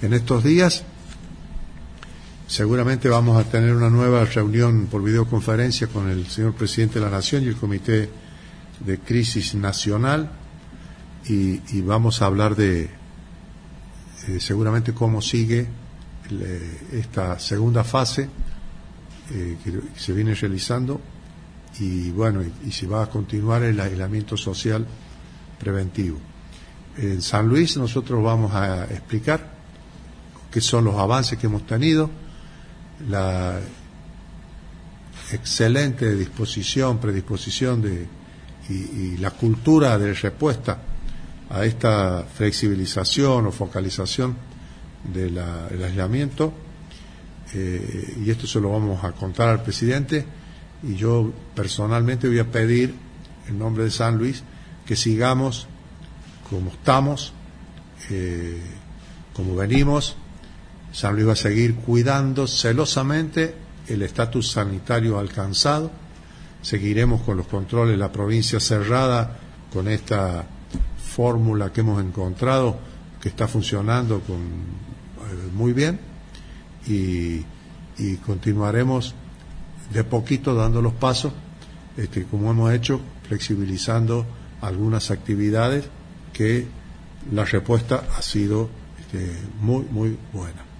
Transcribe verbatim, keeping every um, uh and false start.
en estos días. Seguramente vamos a tener una nueva reunión por videoconferencia con el señor presidente de la Nación y el Comité de Crisis Nacional, y, y vamos a hablar de eh, seguramente cómo sigue le, esta segunda fase eh, que se viene realizando, y bueno, y, y si va a continuar el aislamiento social preventivo. En San Luis nosotros vamos a explicar qué son los avances que hemos tenido, la excelente disposición, predisposición de, y, y la cultura de respuesta a esta flexibilización o focalización de la, del aislamiento, eh, y esto se lo vamos a contar al presidente, y yo personalmente voy a pedir en nombre de San Luis que sigamos como estamos, eh, como venimos. San Luis va a seguir cuidando celosamente el estatus sanitario alcanzado. Seguiremos con los controles, la provincia cerrada, con esta fórmula que hemos encontrado, que está funcionando con, eh, muy bien, y, y continuaremos de poquito dando los pasos, este, como hemos hecho, flexibilizando algunas actividades que la respuesta ha sido este, muy, muy buena.